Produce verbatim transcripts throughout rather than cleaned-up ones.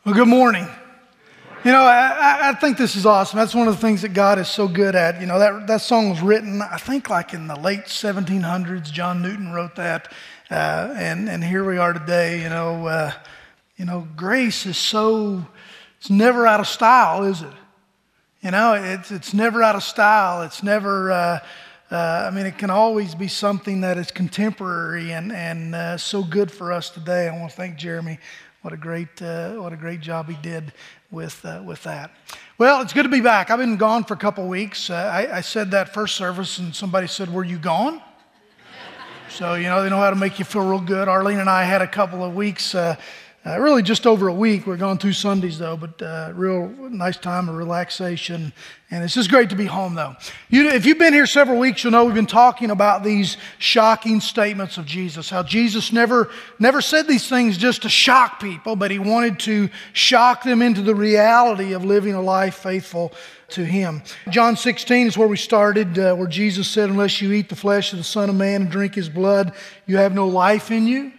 Well, good morning. You know, I, I think this is awesome. That's one of the things that God is so good at. You know, that that song was written, I think, like in the late seventeen hundreds. John Newton wrote that, uh, and and here we are today. You know, uh, you know, grace is so it's never out of style, is it? You know, it's it's never out of style. It's never. Uh, uh, I mean, it can always be something that is contemporary and and uh, so good for us today. I want to thank Jeremy. What a great, uh, what a great job he did with uh, with that. Well, it's good to be back. I've been gone for a couple weeks. Uh, I, I said that first service, and somebody said, "Were you gone?" So you know they know how to make you feel real good. Arlene and I had a couple of weeks, uh, uh, really just over a week. We're gone two Sundays though, but uh, real nice time of relaxation. And it's just great to be home though. You, if you've been here several weeks, you'll know we've been talking about these shocking statements of Jesus. How Jesus never, never said these things just to shock people, but he wanted to shock them into the reality of living a life faithful to him. John sixteen is where we started, uh, where Jesus said, "Unless you eat the flesh of the Son of Man and drink his blood, you have no life in you."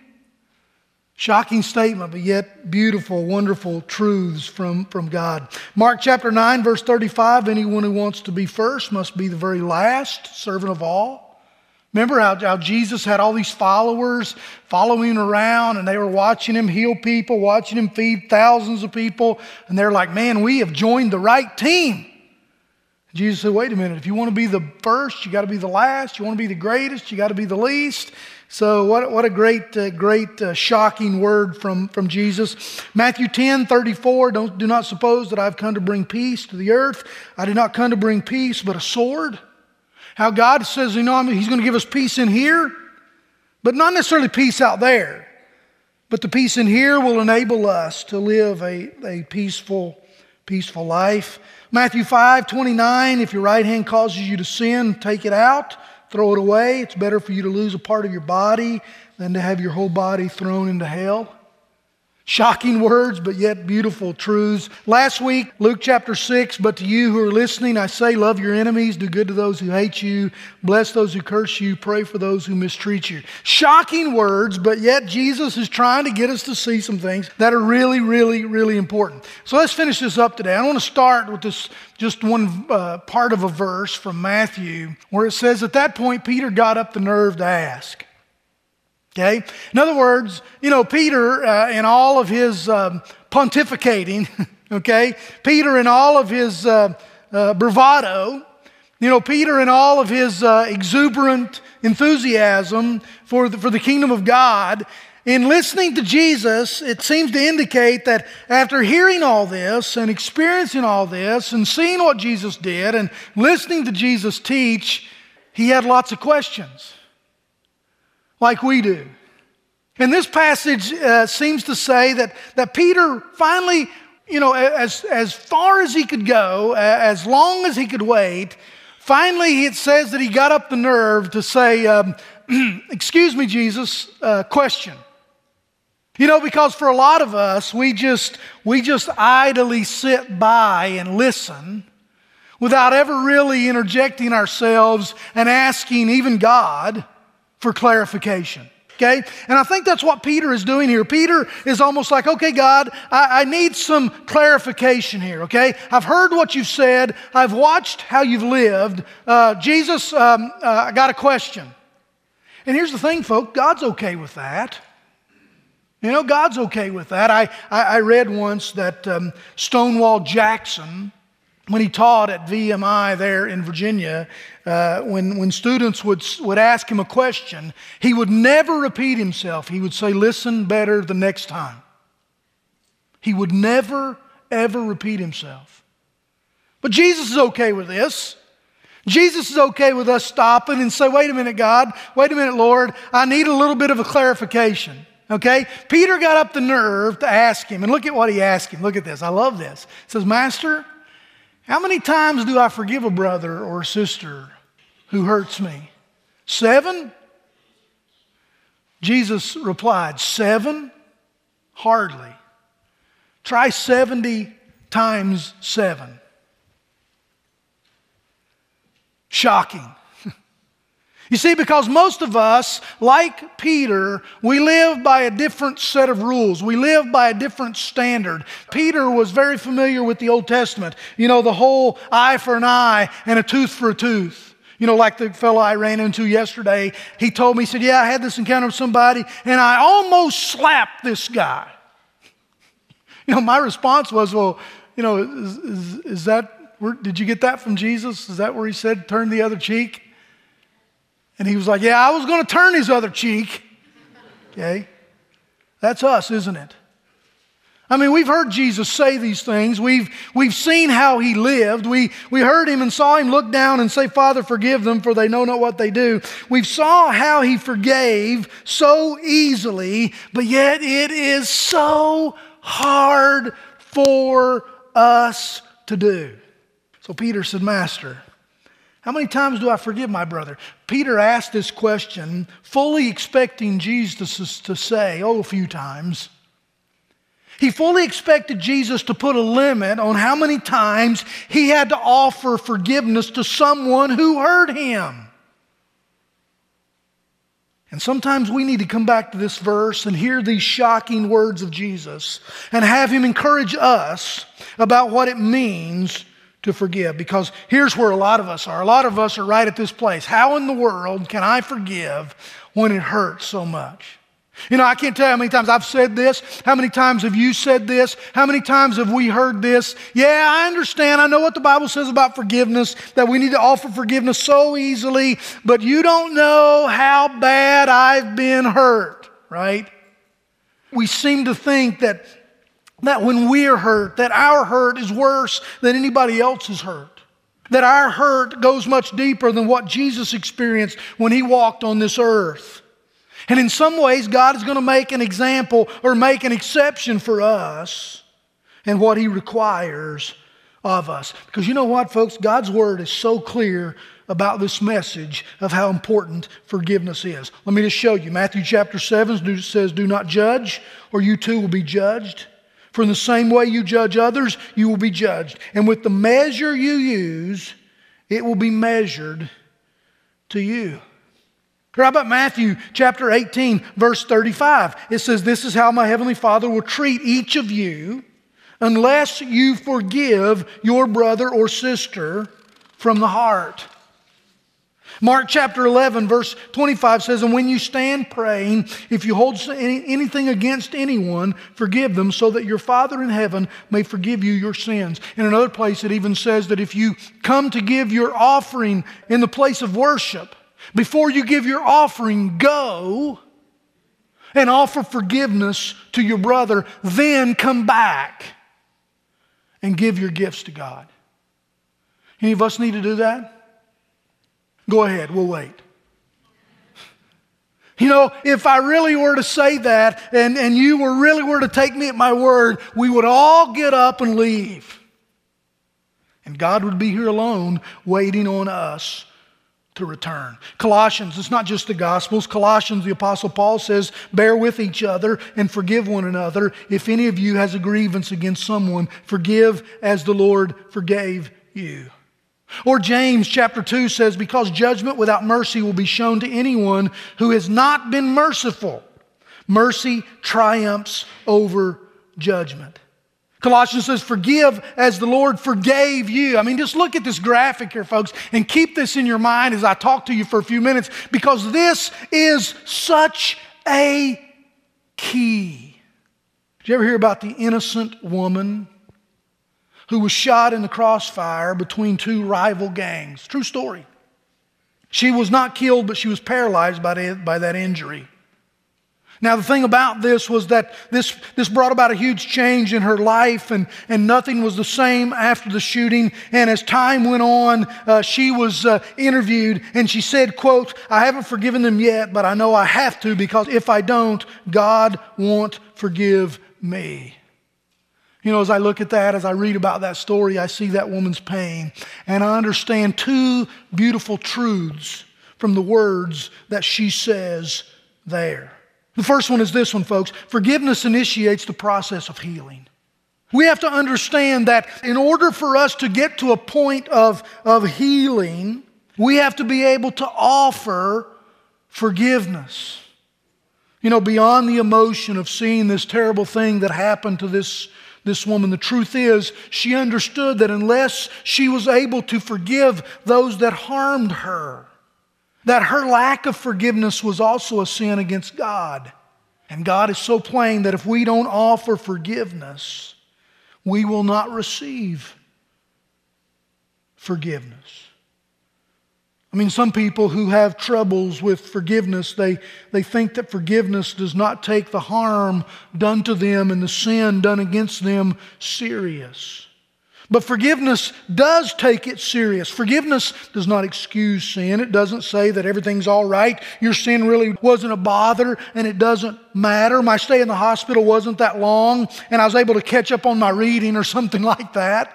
Shocking statement, but yet beautiful, wonderful truths from, from God. Mark chapter nine, verse thirty-five, anyone who wants to be first must be the very last, servant of all. Remember how, how Jesus had all these followers following him around, and they were watching him heal people, watching him feed thousands of people, and they're like, "Man, we have joined the right team." Jesus said, "Wait a minute, if you want to be the first, you got to be the last. You want to be the greatest, you got to be the least." So what, what a great, uh, great, uh, shocking word from, from Jesus. Matthew ten, thirty-four, Don't, do not suppose that I've come to bring peace to the earth. I did not come to bring peace, but a sword. How God says, you know, I mean, he's going to give us peace in here, but not necessarily peace out there. But the peace in here will enable us to live a, a peaceful, peaceful life. Matthew five, twenty-nine, if your right hand causes you to sin, take it out. Throw it away. It's better for you to lose a part of your body than to have your whole body thrown into hell. Shocking words, but yet beautiful truths. Last week, Luke chapter six, but to you who are listening, I say, love your enemies, do good to those who hate you, bless those who curse you, pray for those who mistreat you. Shocking words, but yet Jesus is trying to get us to see some things that are really, really, really important. So let's finish this up today. I want to start with this, just one uh, part of a verse from Matthew, where it says, at that point, Peter got up the nerve to ask. Okay? In other words, you know, Peter, uh, in all of his um, pontificating, okay? Peter in all of his uh, uh, bravado, you know, Peter in all of his uh, exuberant enthusiasm for the, for the kingdom of God, in listening to Jesus, it seems to indicate that after hearing all this and experiencing all this and seeing what Jesus did and listening to Jesus teach, he had lots of questions. Like we do. And this passage uh, seems to say that, that Peter finally, you know, as, as far as he could go, as long as he could wait, finally it says that he got up the nerve to say, um, excuse me, Jesus, uh, question. You know, because for a lot of us, we just, we just idly sit by and listen without ever really interjecting ourselves and asking even God for clarification, okay? And I think that's what Peter is doing here. Peter is almost like, okay, God, I, I need some clarification here, okay? I've heard what you've said. I've watched how you've lived. Uh, Jesus, um, uh, I got a question. And here's the thing, folks, God's okay with that. You know, God's okay with that. I, I, I read once that um, Stonewall Jackson, when he taught at V M I there in Virginia, uh, when, when students would, would ask him a question, he would never repeat himself. He would say, listen better the next time. He would never, ever repeat himself. But Jesus is okay with this. Jesus is okay with us stopping and say, wait a minute, God, wait a minute, Lord, I need a little bit of a clarification. Okay? Peter got up the nerve to ask him, and look at what he asked him. Look at this. I love this. He says, Master, how many times do I forgive a brother or a sister who hurts me? Seven? Jesus replied, seven? Hardly. Try seventy times seven. Shocking. You see, because most of us, like Peter, we live by a different set of rules. We live by a different standard. Peter was very familiar with the Old Testament. You know, the whole eye for an eye and a tooth for a tooth. You know, like the fellow I ran into yesterday, he told me, he said, yeah, I had this encounter with somebody and I almost slapped this guy. You know, my response was, well, you know, is, is, is that, where, did you get that from Jesus? Is that where he said, turn the other cheek? And he was like, yeah, I was going to turn his other cheek. Okay? That's us, isn't it? I mean, we've heard Jesus say these things. We've, we've seen how he lived. We, we heard him and saw him look down and say, Father, forgive them, for they know not what they do. We saw how he forgave so easily, but yet it is so hard for us to do. So Peter said, Master, how many times do I forgive my brother? Peter asked this question, fully expecting Jesus to say, oh, a few times. He fully expected Jesus to put a limit on how many times he had to offer forgiveness to someone who hurt him. And sometimes we need to come back to this verse and hear these shocking words of Jesus and have him encourage us about what it means to forgive. Because here's where a lot of us are. A lot of us are right at this place. How in the world can I forgive when it hurts so much? You know, I can't tell you how many times I've said this. How many times have you said this? How many times have we heard this? Yeah, I understand. I know what the Bible says about forgiveness, that we need to offer forgiveness so easily, but you don't know how bad I've been hurt, right? We seem to think that that when we're hurt, that our hurt is worse than anybody else's hurt. That our hurt goes much deeper than what Jesus experienced when he walked on this earth. And in some ways, God is going to make an example or make an exception for us and what he requires of us. Because you know what, folks? God's word is so clear about this message of how important forgiveness is. Let me just show you. Matthew chapter seven says, do not judge, or you too will be judged. For in the same way you judge others, you will be judged. And with the measure you use, it will be measured to you. Or how about Matthew chapter eighteen, verse thirty-five? It says, this is how my heavenly Father will treat each of you unless you forgive your brother or sister from the heart. Mark chapter eleven, verse twenty-five says, and when you stand praying, if you hold anything against anyone, forgive them, so that your Father in heaven may forgive you your sins. In another place, it even says that if you come to give your offering in the place of worship, before you give your offering, go and offer forgiveness to your brother, then come back and give your gifts to God. Any of us need to do that? Go ahead, we'll wait. You know, if I really were to say that and, and you were really were to take me at my word, we would all get up and leave. And God would be here alone waiting on us to return. Colossians, it's not just the Gospels. Colossians, the Apostle Paul says, bear with each other and forgive one another. If any of you has a grievance against someone, forgive as the Lord forgave you. Or James chapter two says, because judgment without mercy will be shown to anyone who has not been merciful. Mercy triumphs over judgment. Colossians says, forgive as the Lord forgave you. I mean, just look at this graphic here, folks, and keep this in your mind as I talk to you for a few minutes, because this is such a key. Did you ever hear about the innocent woman who was shot in the crossfire between two rival gangs? True story. She was not killed, but she was paralyzed by that, by that injury. Now, the thing about this was that this, this brought about a huge change in her life, and, and nothing was the same after the shooting. And as time went on, uh, she was uh, interviewed, and she said, quote, I haven't forgiven them yet, but I know I have to, because if I don't, God won't forgive me. You know, as I look at that, as I read about that story, I see that woman's pain, and I understand two beautiful truths from the words that she says there. The first one is this one, folks. Forgiveness initiates the process of healing. We have to understand that in order for us to get to a point of, of healing, We have to be able to offer forgiveness. You know, beyond the emotion of seeing this terrible thing that happened to this, this woman, the truth is she understood that unless she was able to forgive those that harmed her, that her lack of forgiveness was also a sin against God. And God is so plain that if we don't offer forgiveness, we will not receive forgiveness. I mean, some people who have troubles with forgiveness, they, they think that forgiveness does not take the harm done to them and the sin done against them serious. But forgiveness does take it serious. Forgiveness does not excuse sin. It doesn't say that everything's all right. Your sin really wasn't a bother and it doesn't matter. My stay in the hospital wasn't that long and I was able to catch up on my reading or something like that.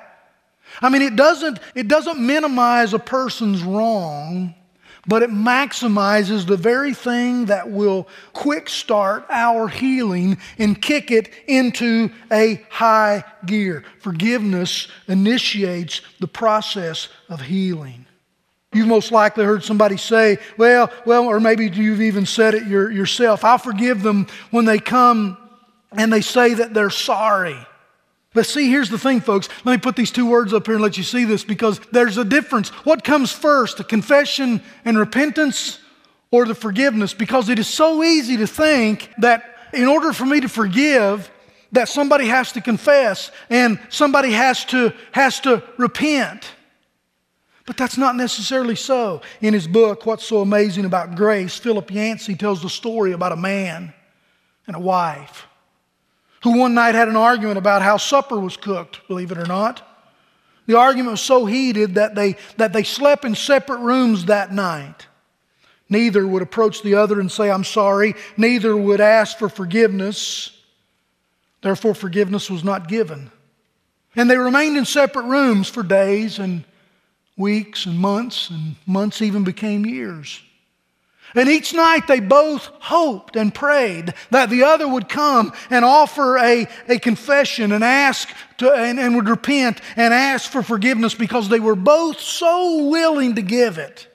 I mean, it doesn't, it doesn't minimize a person's wrong, but it maximizes the very thing that will quick start our healing and kick it into a high gear. Forgiveness initiates the process of healing. You've most likely heard somebody say, well, well, or maybe you've even said it your, yourself, I'll forgive them when they come and they say that they're sorry. But see, here's the thing, folks. Let me put these two words up here and let you see this because there's a difference. What comes first, the confession and repentance or the forgiveness? Because it is so easy to think that in order for me to forgive, that somebody has to confess and somebody has to, has to repent. But that's not necessarily so. In his book, What's So Amazing About Grace, Philip Yancey tells the story about a man and a wife who one night had an argument about how supper was cooked, believe it or not. The argument was so heated that they, that they slept in separate rooms that night. Neither would approach the other and say, I'm sorry. Neither would ask for forgiveness. Therefore, forgiveness was not given. And they remained in separate rooms for days and weeks and months, and months even became years. And each night they both hoped and prayed that the other would come and offer a, a confession and ask to, and, and would repent and ask for forgiveness because they were both so willing to give it.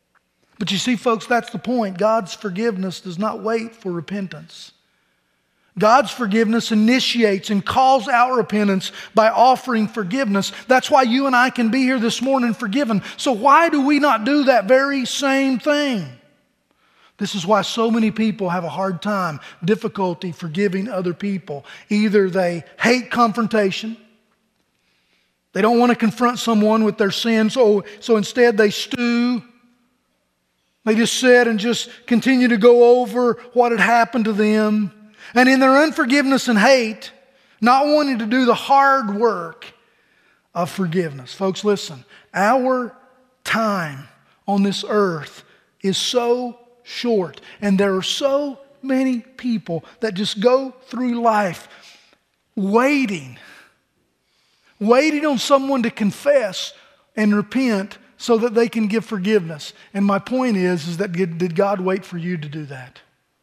But you see, folks, that's the point. God's forgiveness does not wait for repentance. God's forgiveness initiates and calls out repentance by offering forgiveness. That's why you and I can be here this morning forgiven. So why do we not do that very same thing? This is why so many people have a hard time, difficulty forgiving other people. Either they hate confrontation, they don't want to confront someone with their sins, so, so instead they stew. They just sit and just continue to go over what had happened to them. And in their unforgiveness and hate, not wanting to do the hard work of forgiveness. Folks, listen, our time on this earth is so short. And there are so many people that just go through life waiting, waiting on someone to confess and repent so that they can give forgiveness. And my point is, is that did God wait for you to do that?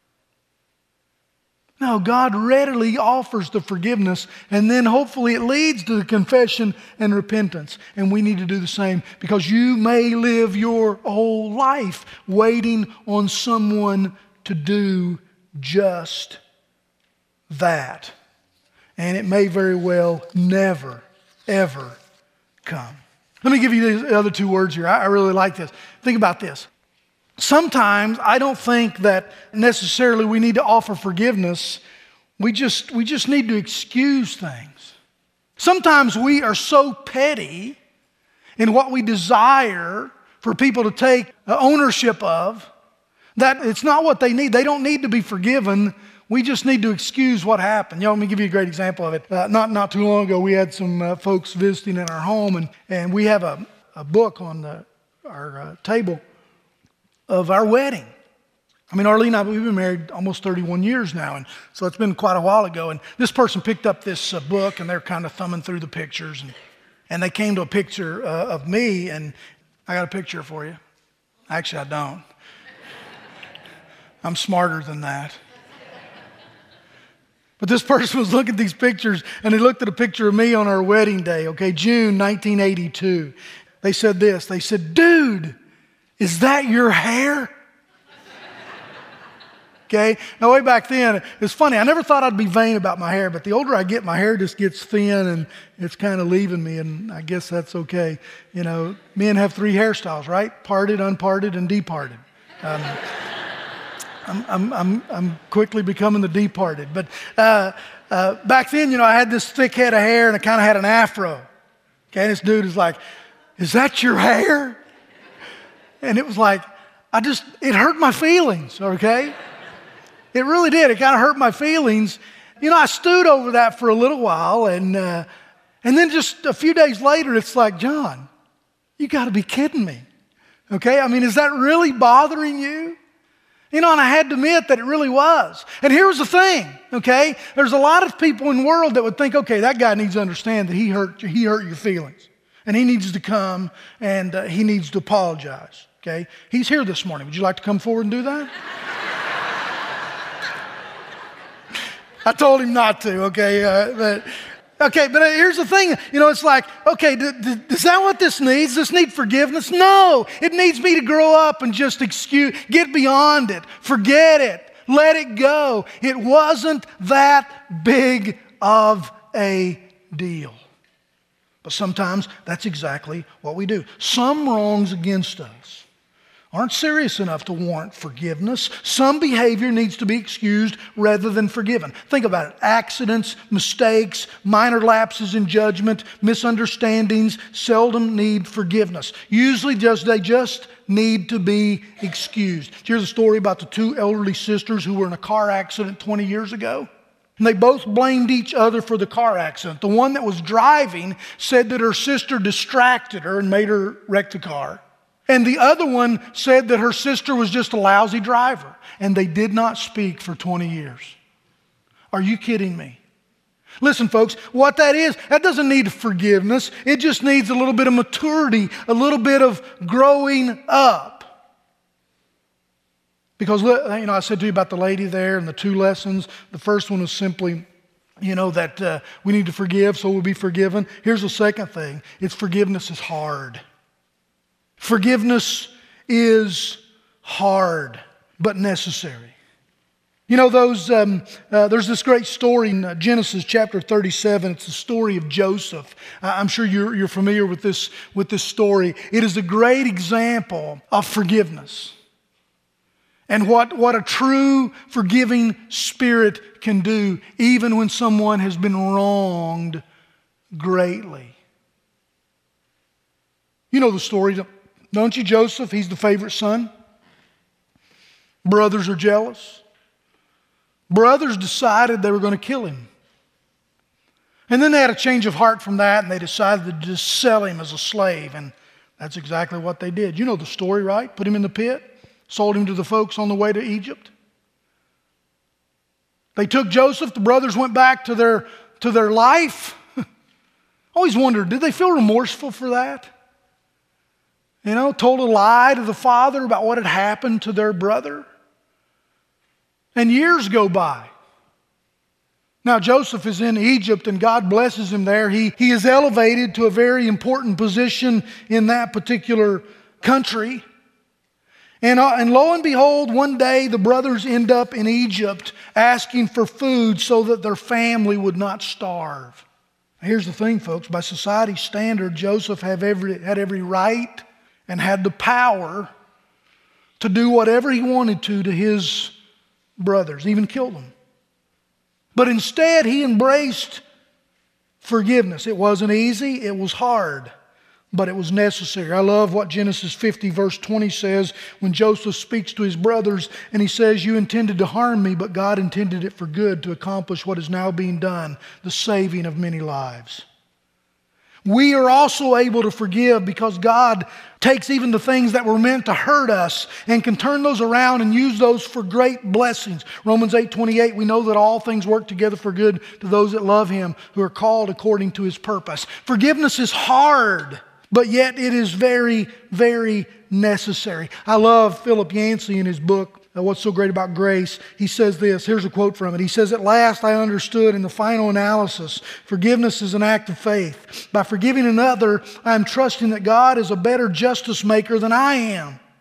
No, God readily offers the forgiveness, and then hopefully it leads to the confession and repentance. And we need to do the same because you may live your whole life waiting on someone to do just that. And it may very well never, ever come. Let me give you the other two words here. I really like this. Think about this. Sometimes I don't think that necessarily we need to offer forgiveness. We just, we just need to excuse things. Sometimes we are so petty in what we desire for people to take ownership of that it's not what they need. They don't need to be forgiven. We just need to excuse what happened. You know, let me give you a great example of it. Uh, not, not too long ago, we had some uh, folks visiting in our home, and, and we have a, a book on the, our uh, table of our wedding. I mean, Arlene and I, we've been married almost thirty-one years now, and so it's been quite a while ago. And this person picked up this uh, book, and they're kind of thumbing through the pictures, and, and they came to a picture uh, of me, and I got a picture for you. Actually, I don't. I'm smarter than that. But this person was looking at these pictures, and they looked at a picture of me on our wedding day, okay, June nineteen eighty-two. They said this, they said, dude, Is that your hair? Okay, now way back then, it's funny, I never thought I'd be vain about my hair, but the older I get, my hair just gets thin and it's kind of leaving me, and I guess that's okay. You know, men have three hairstyles, right? Parted, unparted, and departed. Um, I'm, I'm, I'm, I'm quickly becoming the departed. But uh, uh, back then, you know, I had this thick head of hair and I kind of had an afro. Okay, and this dude is like, is that your hair? And it was like, I just, it hurt my feelings, okay? It really did. It kind of hurt my feelings. You know, I stewed over that for a little while, and uh, and then just a few days later, it's like, John, you got to be kidding me. Okay? I mean, is that really bothering you? You know, and I had to admit that it really was. And here's the thing, okay? There's a lot of people in the world that would think, okay, that guy needs to understand that he hurt, he hurt your feelings. And he needs to come and uh, he needs to apologize, okay? He's here this morning. Would you like to come forward and do that? I told him not to, okay? Uh, but okay, but here's the thing. You know, it's like, okay, d- d- is that what this needs? Does this need forgiveness? No, it needs me to grow up and just excuse, get beyond it, forget it, let it go. It wasn't that big of a deal. But sometimes that's exactly what we do. Some wrongs against us aren't serious enough to warrant forgiveness. Some behavior needs to be excused rather than forgiven. Think about it. Accidents, mistakes, minor lapses in judgment, misunderstandings seldom need forgiveness. Usually just they just need to be excused. Here's a story about the two elderly sisters who were in a car accident twenty years ago. And they both blamed each other for the car accident. The one that was driving said that her sister distracted her and made her wreck the car. And the other one said that her sister was just a lousy driver. And they did not speak for twenty years. Are you kidding me? Listen, folks, what that is, that doesn't need forgiveness. It just needs a little bit of maturity, a little bit of growing up. Because, you know, I said to you about the lady there and the two lessons. The first one was simply, you know, that uh, we need to forgive so we'll be forgiven. Here's the second thing. It's forgiveness is hard. Forgiveness is hard, but necessary. You know, those. Um, uh, there's this great story in uh, Genesis chapter thirty-seven. It's the story of Joseph. Uh, I'm sure you're, you're familiar with this, with this story. It is a great example of forgiveness and what, what a true forgiving spirit can do, even when someone has been wronged greatly. You know the story, don't you? Joseph, he's the favorite son. Brothers are jealous. Brothers decided they were going to kill him. And then they had a change of heart from that, and they decided to just sell him as a slave. And that's exactly what they did. You know the story, right? Put him in the pit, sold him to the folks on the way to Egypt. They took Joseph. The brothers went back to their, to their life. Always wondered, did they feel remorseful for that? You know, told a lie to the father about what had happened to their brother. And years go by. Now Joseph is in Egypt and God blesses him there. He, he is elevated to a very important position in that particular country. And, uh, and lo and behold, one day the brothers end up in Egypt asking for food so that their family would not starve. Here's the thing, folks. By society's standard, Joseph have every, had every right and had the power to do whatever he wanted to to his brothers, even kill them. But instead, he embraced forgiveness. It wasn't easy, it was hard, but it was necessary. I love what Genesis fifty verse twenty says when Joseph speaks to his brothers and he says, "You intended to harm me, but God intended it for good to accomplish what is now being done, the saving of many lives." We are also able to forgive because God takes even the things that were meant to hurt us and can turn those around and use those for great blessings. Romans eight twenty-eight, we know that all things work together for good to those that love Him, who are called according to His purpose. Forgiveness is hard, but yet it is very, very necessary. I love Philip Yancey in his book, What's So Great About Grace. He says this, here's a quote from it. He says, "At last I understood in the final analysis, forgiveness is an act of faith. By forgiving another, I am trusting that God is a better justice maker than I am.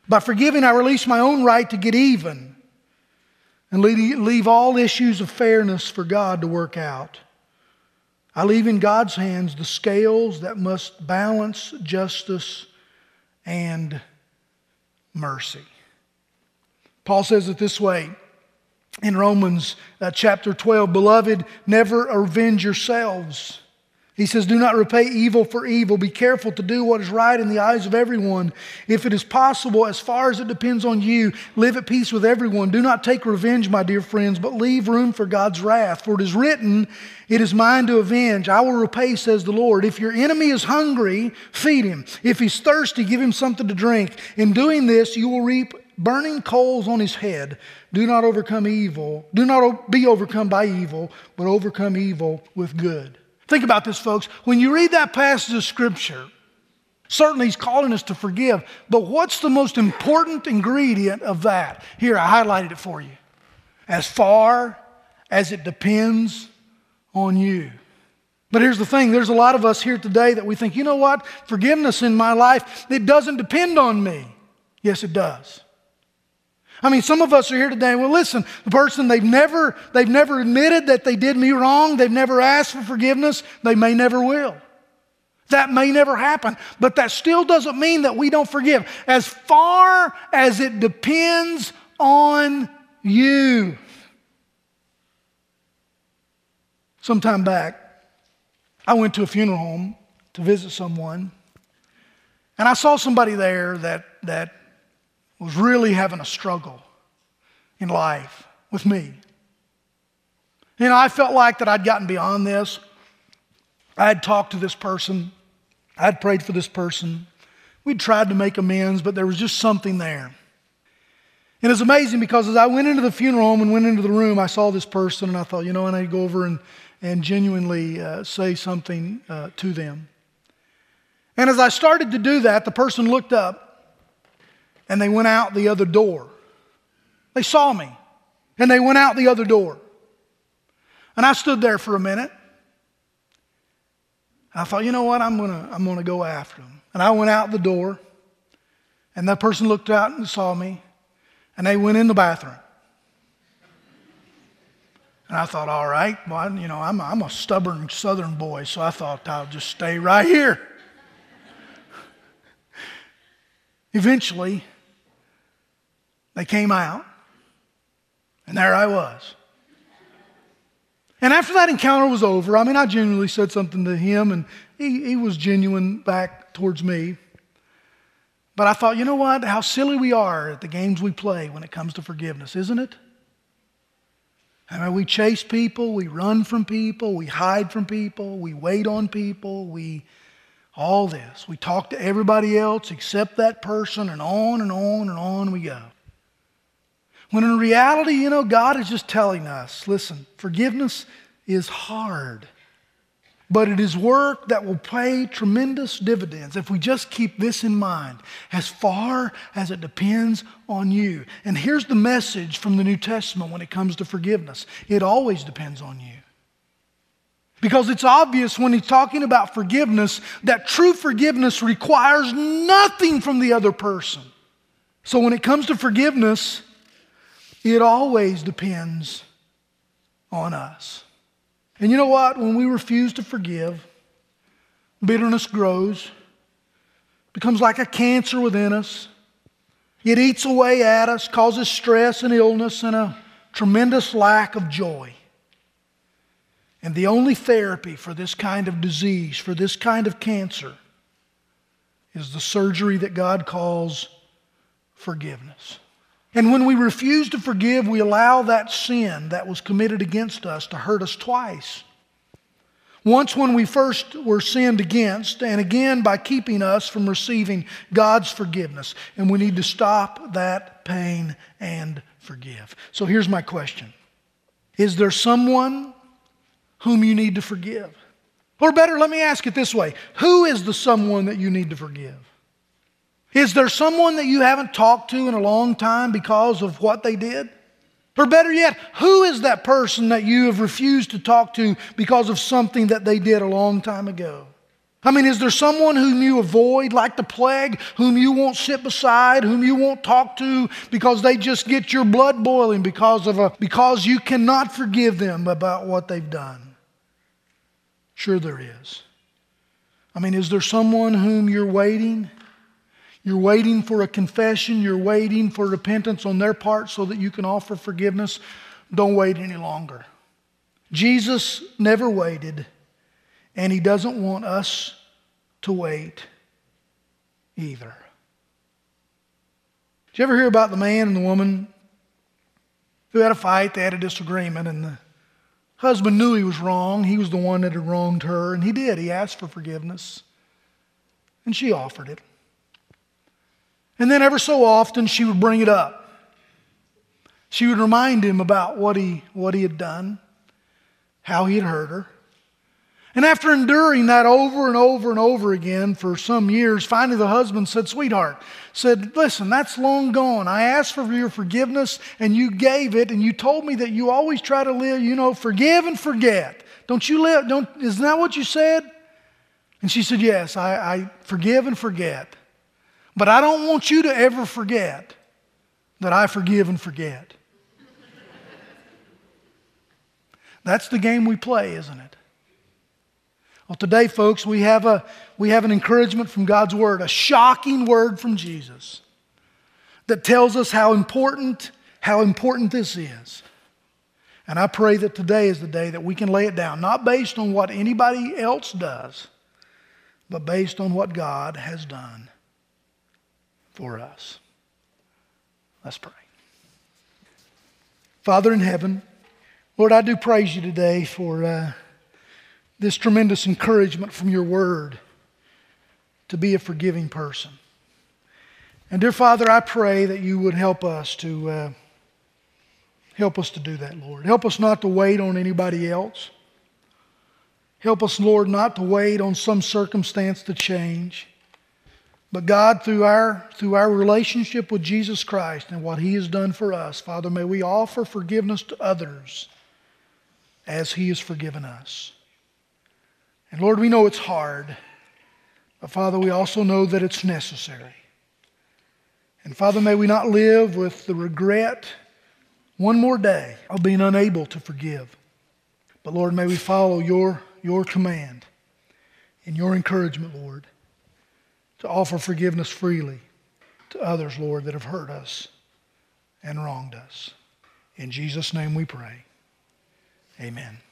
By forgiving, I release my own right to get even and leave all issues of fairness for God to work out. I leave in God's hands the scales that must balance justice and mercy. Paul says it this way in Romans uh, chapter twelve, "Beloved, never avenge yourselves." He says, "Do not repay evil for evil. Be careful to do what is right in the eyes of everyone. If it is possible, as far as it depends on you, live at peace with everyone. Do not take revenge, my dear friends, but leave room for God's wrath. For it is written, 'It is mine to avenge. I will repay,' says the Lord. If your enemy is hungry, feed him. If he's thirsty, give him something to drink. In doing this, you will reap burning coals on his head. Do not overcome evil. Do not be overcome by evil, but overcome evil with good." Think about this, folks. When you read that passage of Scripture, certainly He's calling us to forgive. But what's the most important ingredient of that? Here, I highlighted it for you. As far as it depends on you. But here's the thing. There's a lot of us here today that we think, you know what? Forgiveness in my life, it doesn't depend on me. Yes, it does. I mean, some of us are here today. Well, listen, the person, they've never, they've never admitted that they did me wrong. They've never asked for forgiveness. They may never will. That may never happen. But that still doesn't mean that we don't forgive. As far as it depends on you. Sometime back, I went to a funeral home to visit someone. And I saw somebody there that, that was really having a struggle in life with me. You know, I felt like that I'd gotten beyond this. I had talked to this person. I had prayed for this person. We'd tried to make amends, but there was just something there. And it's amazing because as I went into the funeral home and went into the room, I saw this person and I thought, you know, and I'd go over and, and genuinely uh, say something uh, to them. And as I started to do that, the person looked up and they went out the other door. They saw me, and they went out the other door. And I stood there for a minute. I thought, you know what, I'm gonna, I'm gonna go after them. And I went out the door, and that person looked out and saw me, and they went in the bathroom. And I thought, all right, well, you know, I'm, I'm a stubborn Southern boy, so I thought I'll just stay right here. Eventually, they came out, and there I was. And after that encounter was over, I mean, I genuinely said something to him, and he, he was genuine back towards me. But I thought, you know what? How silly we are at the games we play when it comes to forgiveness, isn't it? I mean, we chase people, we run from people, we hide from people, we wait on people, we... all this. We talk to everybody else except that person, and on and on and on we go. When in reality, you know, God is just telling us, listen, forgiveness is hard. But it is work that will pay tremendous dividends if we just keep this in mind, as far as it depends on you. And here's the message from the New Testament when it comes to forgiveness. It always depends on you. Because it's obvious when he's talking about forgiveness that true forgiveness requires nothing from the other person. So when it comes to forgiveness, it always depends on us. And you know what? When we refuse to forgive, bitterness grows, becomes like a cancer within us. It eats away at us, causes stress and illness and a tremendous lack of joy. And the only therapy for this kind of disease, for this kind of cancer, is the surgery that God calls forgiveness. And when we refuse to forgive, we allow that sin that was committed against us to hurt us twice. Once when we first were sinned against, and again by keeping us from receiving God's forgiveness. And we need to stop that pain and forgive. So here's my question. Is there someone whom you need to forgive? Or better, let me ask it this way. Who is the someone that you need to forgive? Is there someone that you haven't talked to in a long time because of what they did? Or better yet, who is that person that you have refused to talk to because of something that they did a long time ago? I mean, is there someone whom you avoid like the plague, whom you won't sit beside, whom you won't talk to because they just get your blood boiling because of a because you cannot forgive them about what they've done? Sure there is. I mean, is there someone whom you're waiting? You're waiting for a confession. You're waiting for repentance on their part so that you can offer forgiveness. Don't wait any longer. Jesus never waited, and He doesn't want us to wait either. Did you ever hear about the man and the woman who had a fight? They had a disagreement, and the husband knew he was wrong. He was the one that had wronged her, and he did. He asked for forgiveness, and she offered it. And then ever so often she would bring it up. She would remind him about what he, what he had done, how he had hurt her. And after enduring that over and over and over again for some years, finally the husband said, "Sweetheart," said, "listen, that's long gone. I asked for your forgiveness and you gave it, and you told me that you always try to live, you know, forgive and forget. Don't you live, don't, isn't that what you said?" And she said, "Yes, I, I forgive and forget. But I don't want you to ever forget that I forgive and forget." That's the game we play, isn't it? Well, today, folks, we have a we have an encouragement from God's Word, a shocking word from Jesus that tells us how important, how important this is. And I pray that today is the day that we can lay it down, not based on what anybody else does, but based on what God has done for us. Let's pray. Father in heaven, Lord, I do praise you today for uh, this tremendous encouragement from your word to be a forgiving person. And dear Father, I pray that you would help us to uh, help us to do that, Lord. Help us not to wait on anybody else. Help us, Lord, not to wait on some circumstance to change. But God, through our, through our relationship with Jesus Christ and what He has done for us, Father, may we offer forgiveness to others as He has forgiven us. And Lord, we know it's hard, but Father, we also know that it's necessary. And Father, may we not live with the regret one more day of being unable to forgive. But Lord, may we follow your, your command and your encouragement, Lord, to offer forgiveness freely to others, Lord, that have hurt us and wronged us. In Jesus' name we pray. Amen.